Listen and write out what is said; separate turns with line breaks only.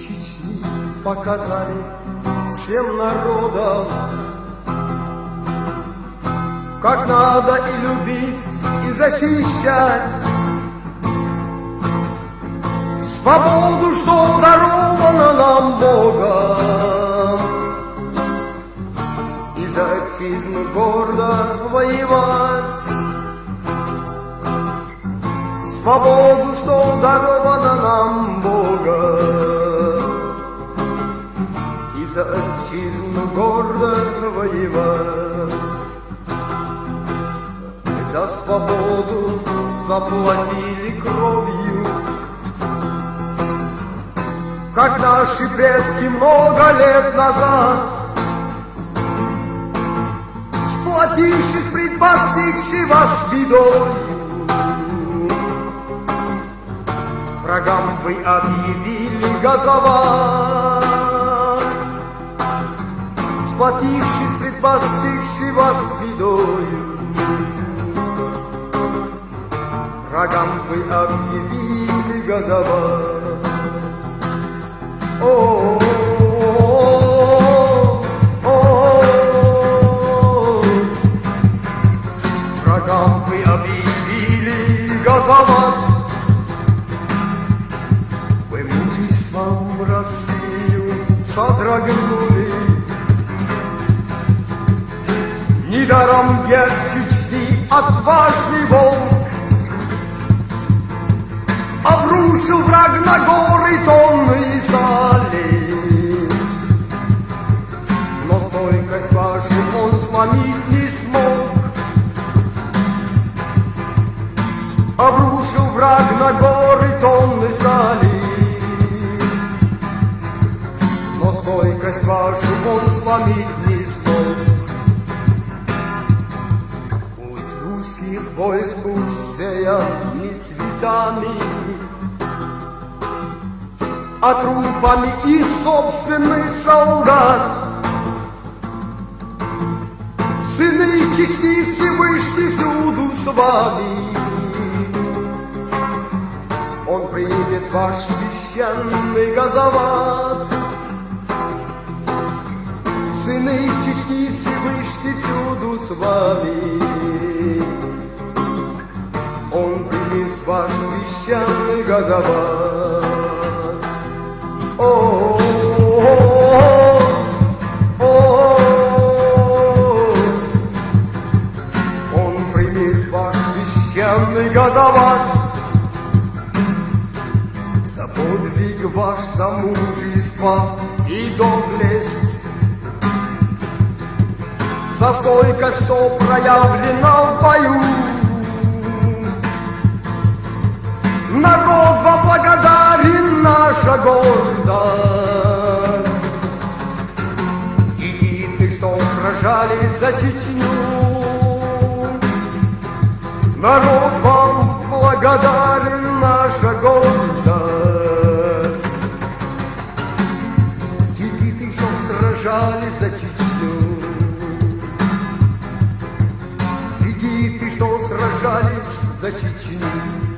Чечни показали всем народам, как надо и любить, и защищать свободу, что дарована нам Богом, и за отчизну гордо воевать. Свободу, что дарована нам Богом, и за отчизну гордо воевать. Мы за свободу заплатили кровью, как наши предки много лет назад, сплотившись пред постигшей вас бедою. Врагам вы объявили газовать, сплотившись пред постигшей вас бедою. Врагам вы объявили газовать. О, врагам вы объявили газовать. Вы мужеством Россию содрогнули, недаром герб Чечни отважный волк обрушил враг на горы тонны стали, но стойкость вашу он сломить не смог. Обрушил враг на горы тонны стали, но стойкость вашу он сломить не смог. Путь русских войск усеян не цветами, а трупами их собственных солдат. Сыны Чечни Всевышний всюду с вами, он примет ваш священный газоват. Сыны Чечни Всевышний всюду с вами, он примет ваш священный газоват. О, он примет ваш священный газоват. За подвиг ваш, за мужество и доблесть, за стойкость, что проявлена в бою, народ вам благодарен, наша гордость. Чигиты, что сражались за Чечню, народ вам благодарен, наша гордость. Чигиты, что сражались за Чечню, чигиты, что сражались за Чечню.